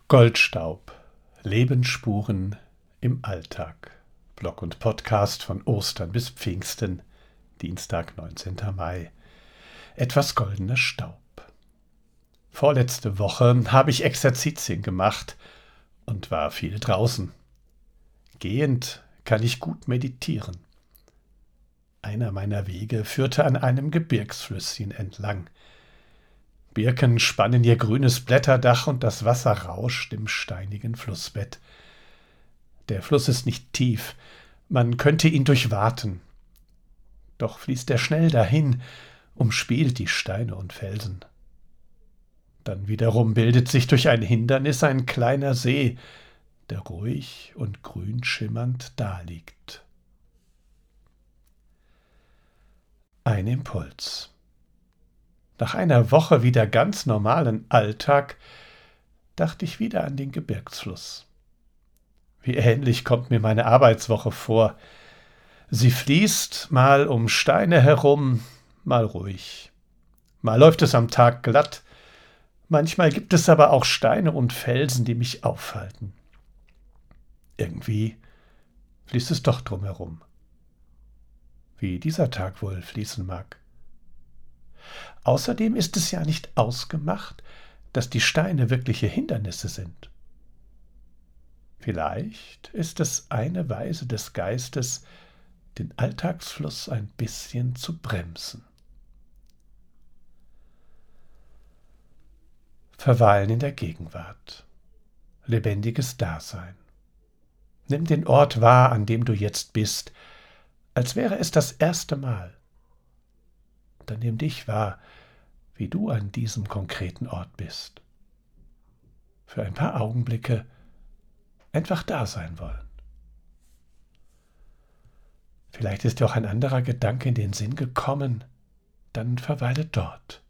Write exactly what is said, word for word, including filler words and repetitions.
Goldstaub. Lebensspuren im Alltag. Blog und Podcast von Ostern bis Pfingsten. Dienstag, neunzehnter Mai. Etwas goldener Staub. Vorletzte Woche habe ich Exerzitien gemacht und war viel draußen. Gehend kann ich gut meditieren. Einer meiner Wege führte an einem Gebirgsflüsschen entlang. Birken spannen ihr grünes Blätterdach und das Wasser rauscht im steinigen Flussbett. Der Fluss ist nicht tief, man könnte ihn durchwaten. Doch fließt er schnell dahin, umspielt die Steine und Felsen. Dann wiederum bildet sich durch ein Hindernis ein kleiner See, der ruhig und grün schimmernd daliegt. Ein Impuls. Nach einer Woche wieder ganz normalen Alltag dachte ich wieder an den Gebirgsfluss. Wie ähnlich kommt mir meine Arbeitswoche vor. Sie fließt mal um Steine herum, mal ruhig. Mal läuft es am Tag glatt, manchmal gibt es aber auch Steine und Felsen, die mich aufhalten. Irgendwie fließt es doch drumherum. Wie dieser Tag wohl fließen mag. Außerdem ist es ja nicht ausgemacht, dass die Steine wirkliche Hindernisse sind. Vielleicht ist es eine Weise des Geistes, den Alltagsfluss ein bisschen zu bremsen. Verweilen in der Gegenwart. Lebendiges Dasein. Nimm den Ort wahr, an dem du jetzt bist, als wäre es das erste Mal. Dann nimm dich wahr, wie du an diesem konkreten Ort bist. Für ein paar Augenblicke einfach da sein wollen. Vielleicht ist dir auch ein anderer Gedanke in den Sinn gekommen, dann verweile dort.